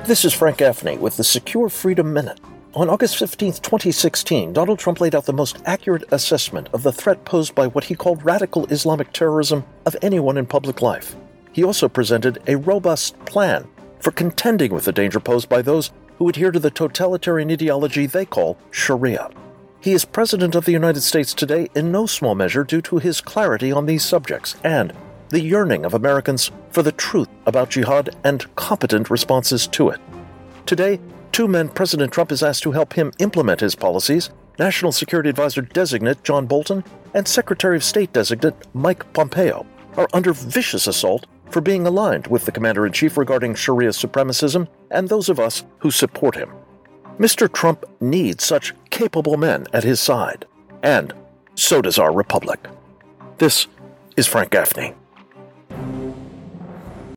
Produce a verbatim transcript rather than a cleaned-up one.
This is Frank Gaffney with the Secure Freedom Minute. On August fifteenth, twenty sixteen, Donald Trump laid out the most accurate assessment of the threat posed by what he called radical Islamic terrorism of anyone in public life. He also presented a robust plan for contending with the danger posed by those who adhere to the totalitarian ideology they call Sharia. He is President of the United States today in no small measure due to his clarity on these subjects and the yearning of Americans for the truth about jihad and competent responses to it. Today, two men President Trump is asked to help him implement his policies, National Security Advisor Designate John Bolton and Secretary of State Designate Mike Pompeo, are under vicious assault for being aligned with the Commander-in-Chief regarding Sharia supremacism and those of us who support him. Mister Trump needs such capable men at his side, and so does our republic. This is Frank Gaffney.